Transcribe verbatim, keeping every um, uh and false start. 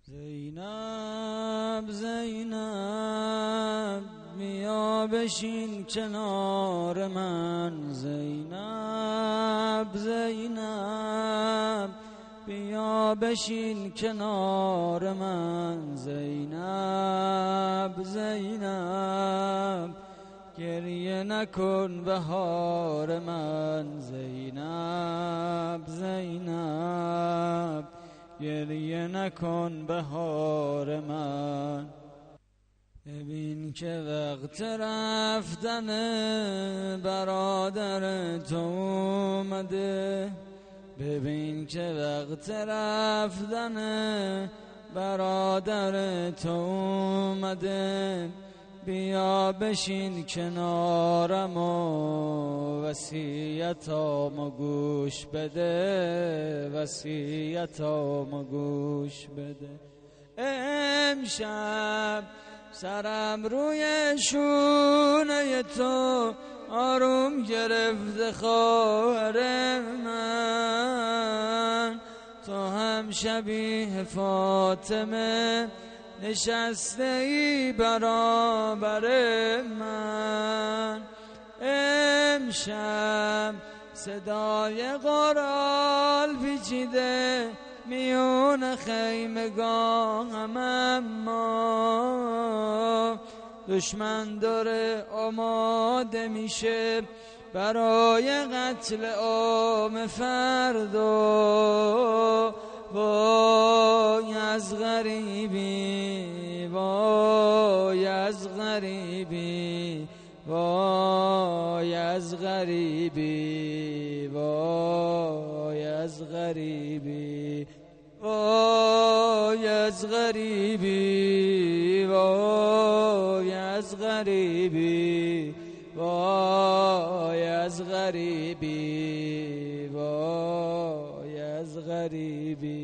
زینب زینب بیا بشین کنار من، زینب زینب بیا بشین کنار من، زینب زینب گریه نکن بهار من، زینب زینب گریه نکن بهار من. ببین که وقت رفتن برادر تو اومده، ببین که وقت رفتن برادر تو اومده، بیا بشین کنارم و وصیتامو گوش بده، وصیتامو گوش بده. امشب سرم روی شونه تو آروم گرفته خواهر من، تو هم شبیه فاطمه نشسته ای برابر من. امشب صدای قرال پیچیده میون خیمگاهم، اما دشمن داره آماده میشه برای قتل عام فردا. وای از غریبی، وای از غریبی، وای از غریبی، وای از غریبی، وای از غریبی، وای از غریبی، وای از غریبی، وای از غریبی.